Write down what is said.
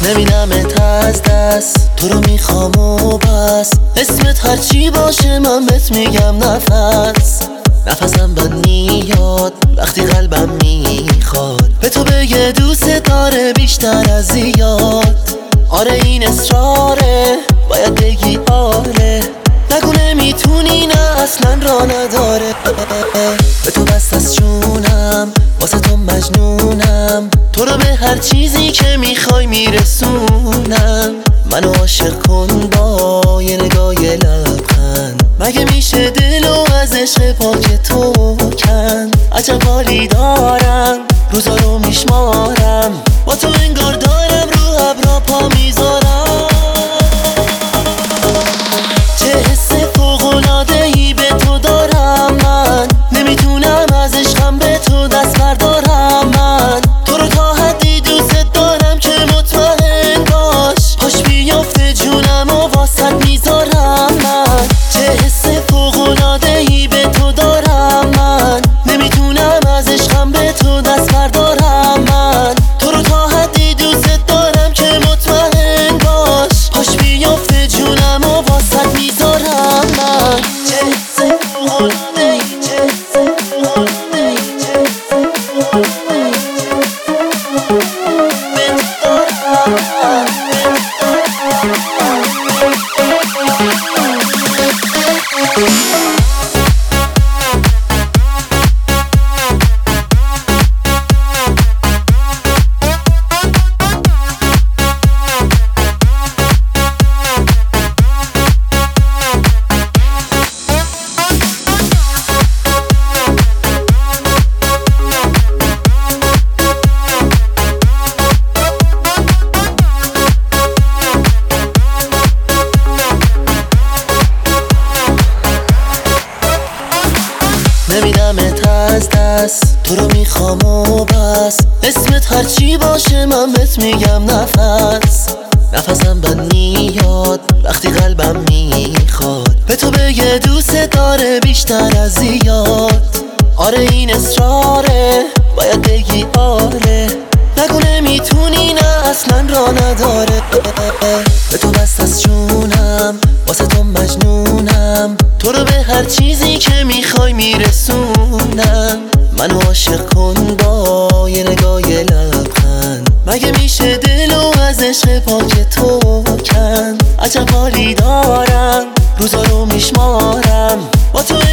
نمیدمت از دست، تو رو میخوام و بس. اسمت هرچی باشه من بهت میگم نفسم بد میاد وقتی قلبم میخواد به تو بگه دوست داره بیشتر از زیاد. آره این اصراره، باید بگی آره، نگو نمیتونی نه اصلا را نداره. به تو بست از جونم، واسه تو مجنونم، تو رو به هر چیزی که میخوای میرسونم. منو عاشق کن با یه نگاه یه لبخند، مگه میشه دلو از عشق پاک تو کن. عجب حالی دارم، روزا رو میشمارم، با تو انگار دارم رو ابرا پا میذارم. چه حس فوق‌العاده‌ای به تو دارم من، نمیتونم از عشقم به تو دست بردارم. من تو رو تا حدی دوست دارم که مطمئن باش، پاش بیافته جونم و واسط میذارم. من چه حس فوق‌العاده‌ای به تو دارم من، نمیتونم از عشقم به تو دست بردارم. من تو رو تا حدی دوست دارم که مطمئن باش، پاش بیافته جونم و واسط میذارم. من چه حس فوق‌العاده‌ای، چه حس فوق‌العاده‌ای، چه حس فوق‌العاده‌ای به تو دارم. نمیدمت از دست، تو رو میخوام و بس. اسمت هرچی باشه من بهت میگم نفسم بد میاد وقتی قلبم میخواد به تو بگه دوست داره بیشتر از زیاد. آره این اصراره، باید بگی آره، نگو نمیتونی نه اصلا را نداره. به تو بست از جونم، واسه تو مجنونم، تو رو به هر چیزی که میخوای میرسونم. منو عاشق کن با یه نگاه یه لبخند، مگه میشه دلو از عشق پاک تو کن. عجب حالی دارم، روزا رو میشمارم، با تو